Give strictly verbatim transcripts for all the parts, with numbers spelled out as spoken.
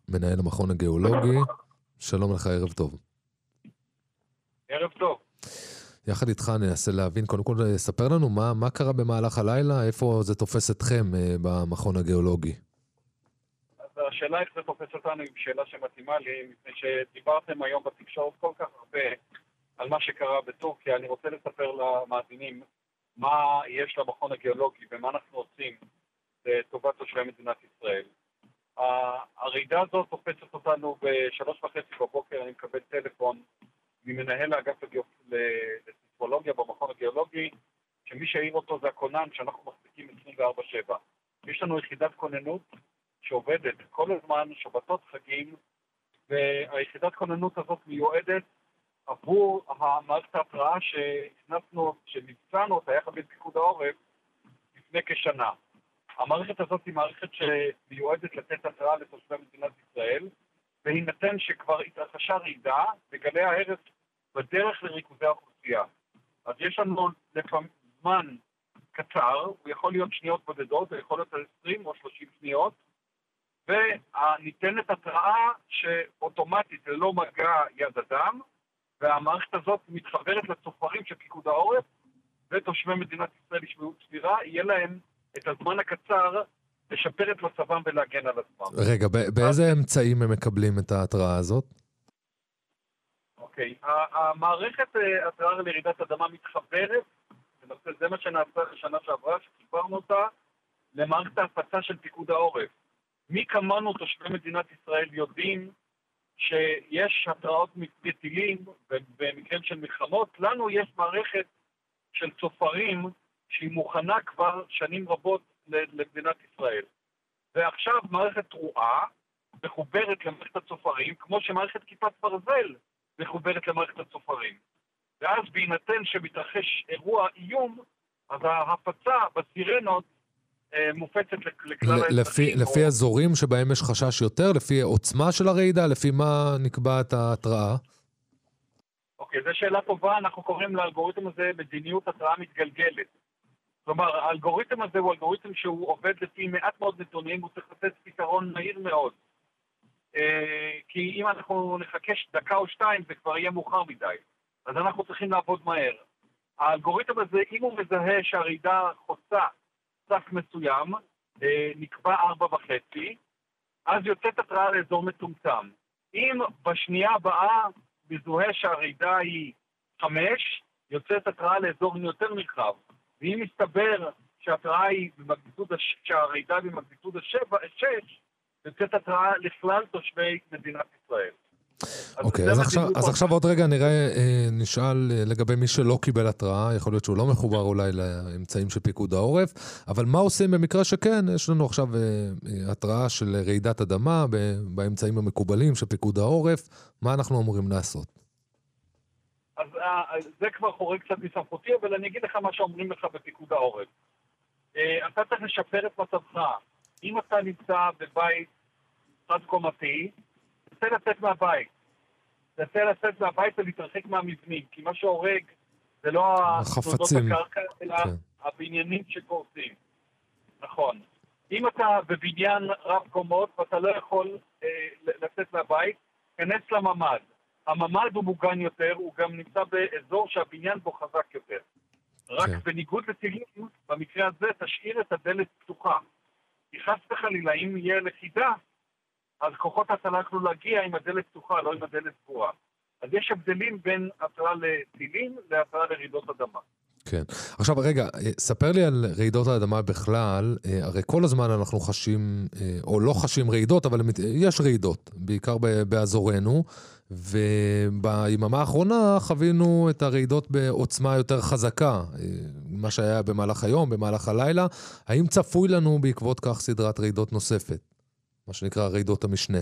מנהל המכון הגיאולוגי. שלום לך, ערב טוב. ערב טוב. יחד איתך ננסה להבין, קודם כל ספר לנו מה, מה קרה במהלך הלילה, איפה זה תופס אתכם אה, במכון הגיאולוגי. אז השאלה איך זה תופס אותנו היא שאלה שמתאימה לי, מפני שדיברתם היום בתקשורת כל כך הרבה על מה שקרה בטורקיה. אני רוצה לספר למאזינים מה יש למכון הגיאולוגי ומה אנחנו עושים לטובת תושבי מדינת ישראל. הרעידה הזאת תופסת אותנו בשלוש וחצי בבוקר. אני מקבל טלפון ממנהל האגף לסיסמולוגיה במכון הגיאולוגי, שמי שהעיר אותו זה הכונן שאנחנו מחזיקים עשרים וארבע שבע. יש לנו יחידת כוננות שעובדת כל הזמן, שבתות, חגים, והיחידת כוננות הזאת מיועדת עבור המערכת ההתראה שהכנסנו, שנבצענו אותה יחד בפיקוד העורף לפני כשנה. המערכת הזאת היא מערכת שמיועדת לתת התראה לתושבי מדינת ישראל, בהינתן שכבר התרחשה רעידה בגלי ההרס בדרך לריכוזי האוכלוסייה. אז יש לנו לפעמים זמן קצר, הוא יכול להיות שניות בודדות, הוא יכול להיות עשרים או שלושים שניות, וניתנת התראה שאוטומטית ללא מגע יד אדם, והמערכת הזאת מתחברת לצופרים של פיקוד העורף, ותושבי מדינת ישראל ישמעו צפירה, יהיה להם את הזמן הקצר לשפר את מצבם ולהגן על עצמם. רגע, באיזה אמצעים הם מקבלים את ההתראה הזאת? אוקיי, המערכת התראה לרעידת אדמה מתחברת, זה מה שנעשה לשנה שעברה, שחיברנו אותה, למערכת ההפצה של פיקוד העורף. מי כמנו תושבי מדינת ישראל יודעים שיש התראות מטילים במקרים של מלחמות. לנו יש מערכת של צופרים שהיא מוכנה כבר שנים רבות למדינת ישראל. ועכשיו מערכת תרועה מחוברת למערכת הצופרים, כמו שמערכת כיפת ברזל מחוברת למערכת הצופרים. ואז בהינתן שמתרחש אירוע איום, אז ההפצה בסירנות מופצת לכלל האזרחים. לפי אזורים שבהם יש חשש יותר, לפי עוצמה של הרעידה, לפי מה נקבעת ההתראה? אוקיי, זו שאלה טובה. אנחנו קוראים לאלגוריתם הזה מדיניות התראה מתגלגלת. כלומר, האלגוריתם הזה הוא אלגוריתם שהוא עובד לפי מעט מאוד נתונים, הוא צריך לתת פתרון מהיר מאוד. כי אם אנחנו נחכש דקה או שתיים, זה כבר יהיה מאוחר מדי. אז אנחנו צריכים לעבוד מהר. האלגוריתם הזה, אם הוא מזהה שהרעידה חוצה סף מסוים, נקבע ארבע וחצי, אז יוצאת התראה לאזור מצומצם. אם בשנייה הבאה מזוהה שהרעידה היא חמש, יוצאת התראה לאזור יותר נרחב. ואם מסתבר שהתראה היא במגניטוד, שהרעידה היא במגניטוד השש, יוצאת התראה לכלל תושבי מדינת ישראל. אוקיי, אז עכשיו, אז עכשיו עוד רגע נראה, נשאל לגבי מי שלא קיבל התראה, יכול להיות שהוא לא מחובר אולי לאמצעים של פיקוד העורף, אבל מה עושים במקרה שכן? יש לנו עכשיו התראה של רעידת אדמה באמצעים המקובלים של פיקוד העורף, מה אנחנו אמורים לעשות? אז זה כבר חורג קצת מסמכותי, אבל אני אגיד לך מה שאומרים לך בפיקוד העורף. אתה צריך לשפר את מצבך. אם אתה נמצא בבית חד קומתי, תנסה לצאת מהבית. תנסה לצאת מהבית ולהתרחק מהמבנים, כי מה שהורג זה לא החפצים, הקרקע, אלא כן. הבניינים שקורסים. נכון. אם אתה בבניין רב קומות ואתה לא יכול אה, לצאת מהבית, כנס לממד. הממד הוא מוגן יותר, הוא גם נמצא באזור שהבניין בו חזק יותר. רק כן. בניגוד לטילים, במקרה הזה תשאיר את הדלת פתוחה. כי חס וחלילה, אם יהיה לכידה, אז כוחות ההצלה יכלו להגיע עם הדלת פתוחה, לא עם הדלת סגורה. אז יש הבדלים בין התראה לטילים להתראה לרעידות אדמה. כן. עכשיו רגע, ספר לי על רעידות האדמה בכלל, הרי כל הזמן אנחנו חשים, או לא חשים רעידות, אבל יש רעידות, בעיקר באזורנו, וביממה האחרונה חווינו את הרעידות בעוצמה יותר חזקה, מה שהיה במהלך היום, במהלך הלילה. האם צפוי לנו בעקבות כך סדרת רעידות נוספת? מה שנקרא רעידות המשנה.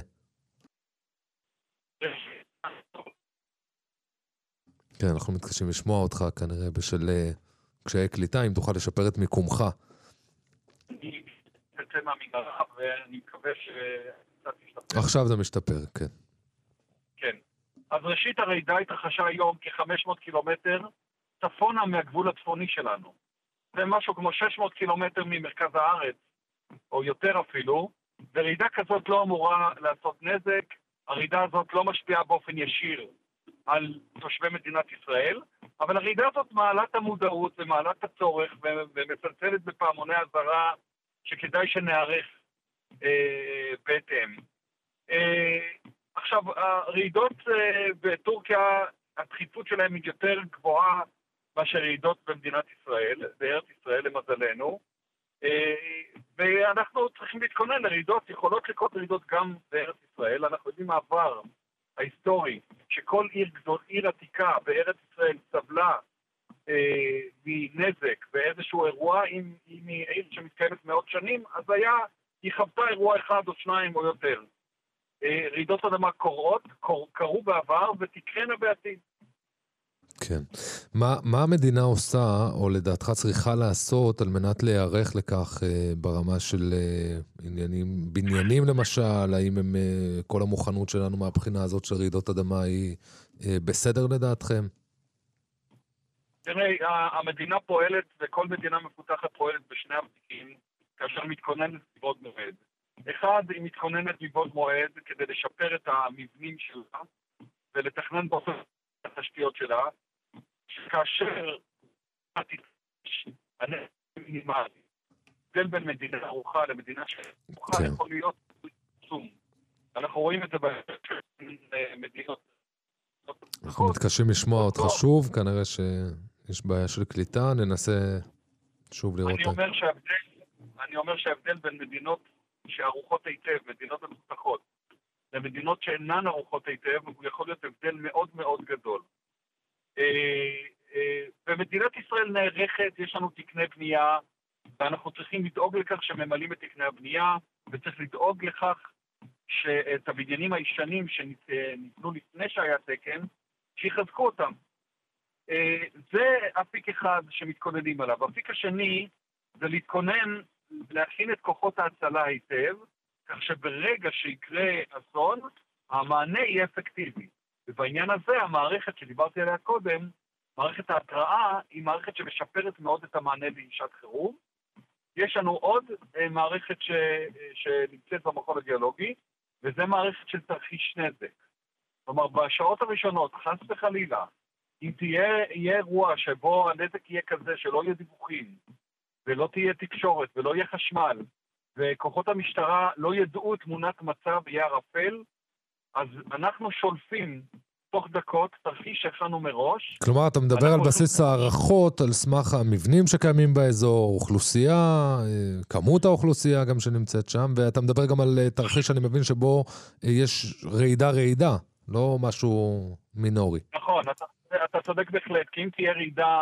כן, אנחנו מתקשים לשמוע אותך כנראה בשל קשיי קליטה, אם תוכל לשפר את מיקומך. אני אצא מהמנהרה ואני מקווה שקצת משתפר. עכשיו זה משתפר, כן. כן. אז ראשית הרעידה התרחשה היום כ-חמש מאות קילומטר צפונה מהגבול הצפוני שלנו. זה משהו כמו שש מאות קילומטר ממרכז הארץ, או יותר אפילו, ורעידה כזאת לא אמורה לעשות נזק, הרעידה הזאת לא משפיעה באופן ישיר על תושבי מדינת ישראל, אבל הרעידה הזאת מעלה את המודעות ומעלה את הצורך ומסלסלת בפעמוני אזהרה שכדאי שנערך אה, בהתאם. אה, עכשיו, הרעידות אה, בטורקיה, הדחיפות שלהן היא יותר גבוהה מאשר רעידות במדינת ישראל, בארץ ישראל למזלנו, אה, ואנחנו צריכים להתכונן לרעידות, יכולות לקרות רעידות גם בארץ ישראל. אנחנו יודעים מעבר ההיסטורי שכל עיר גדול, עיר עתיקה בארץ ישראל סבלה אה, מנזק באיזשהו אירוע, אם, אם היא עיר שמתקיימת מאות שנים, אז היה, היא חוותה אירוע אחד או שניים או יותר. אה, רעידות אדמה קורות, קור, קרו בעבר ותקרנה בעתיד. כן. מה, מה המדינה עושה, או לדעתך צריכה לעשות, על מנת להיערך לכך אה, ברמה של אה, עניינים, בניינים למשל, האם הם, אה, כל המוכנות שלנו מהבחינה הזאת של רעידות אדמה היא אה, בסדר לדעתכם? תראה, המדינה פועלת, וכל מדינה מפותחת פועלת בשני הפתיקים, כאשר מתכוננת מבעוד מועד. אחד, היא מתכוננת מבעוד מועד כדי לשפר את המבנים שלה, ולתכנן באופן התשתיות שלה, שכאשר הנזק מינימלי, הבדל בין מדינה ערוכה למדינה שערוכה כן. יכול להיות עצום. אנחנו רואים את זה במדינות. אנחנו מתקשים לשמוע אותך שוב, כנראה שיש בעיה של קליטה, ננסה שוב לראות. אני אומר שההבדל, אני אומר שההבדל בין מדינות שערוכות היטב, מדינות המפותחות, למדינות שאינן ערוכות היטב, הוא יכול להיות הבדל מאוד מאוד גדול. במדינת ישראל נערכת, יש לנו תקני בנייה, ואנחנו צריכים לדאוג לכך שממלאים את תקני הבנייה, וצריך לדאוג לכך שאת הבניינים הישנים שניתנו לפני שהיה תקן, שיחזקו אותם. זה אפיק אחד שמתכוננים עליו. אפיק השני זה להתכונן, להכין את כוחות ההצלה היטב, כך שברגע שיקרה אסון, המענה יהיה אפקטיבי. ובעניין הזה, המערכת שדיברתי עליה קודם, מערכת ההתראה, היא מערכת שמשפרת מאוד את המענה לשעת חירום. יש לנו עוד מערכת ש... שנמצאת במכון הגיאולוגי, וזה מערכת של תרחיש נזק. כלומר, בשעות הראשונות, חס וחלילה, אם תהיה, יהיה אירוע שבו הנזק יהיה כזה שלא יהיה דיווחים, ולא תהיה תקשורת, ולא יהיה חשמל, וכוחות המשטרה לא ידעו תמונת מצב, יהיה ערפל, אז אנחנו שולפים תוך דקות תרחיש שהכנו מראש. כלומר, אתה מדבר על בסיס הערכות, על סמך המבנים שקיימים באזור, אוכלוסייה, כמות האוכלוסייה גם שנמצאת שם, ואתה מדבר גם על תרחיש שאני מבין שבו יש רעידה רעידה, לא משהו מינורי. נכון, אתה, אתה צודק בהחלט, כי אם תהיה רעידה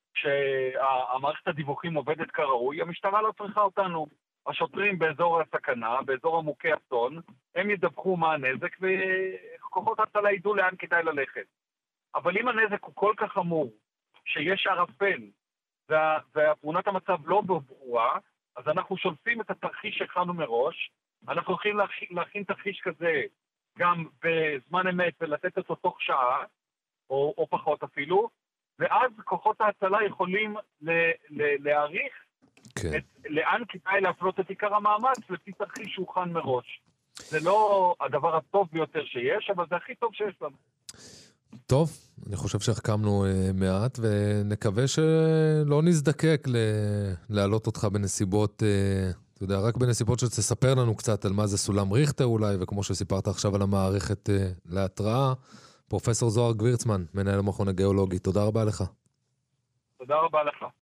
שהמערכת הדיווחים עובדת כראוי, המשטרה לא צריכה אותנו. השוטרים באזור הסכנה, באזור המוכי אסון, הם ידווחו מה הנזק וכוחות ההצלה ידעו לאן כדאי ללכת. אבל אם הנזק הוא כל כך חמור, שיש ערפל וה, והתמונת המצב לא ברורה, אז אנחנו שולפים את התרחיש שהכנו מראש, אנחנו הולכים להכין, להכין תרחיש כזה גם בזמן אמת ולתת אותו תוך שעה, או, או פחות אפילו, ואז כוחות ההצלה יכולים ל, ל, להעריך כן. את, לאן כדאי להפלות את עיקר המאמץ לפי תרחיש שהוכן מראש. זה לא הדבר הטוב ביותר שיש, אבל זה הכי טוב שיש לנו. טוב, אני חושב שהחכמנו uh, מעט, ונקווה שלא נזדקק ל- להעלות אותך בנסיבות, uh, אתה יודע, רק בנסיבות שתספר לנו קצת על מה זה סולם ריכטר אולי, וכמו שסיפרת עכשיו על המערכת uh, להתראה. פרופסור זוהר גבירצמן, מנהל המכון הגיאולוגי, תודה רבה לך. תודה רבה לך.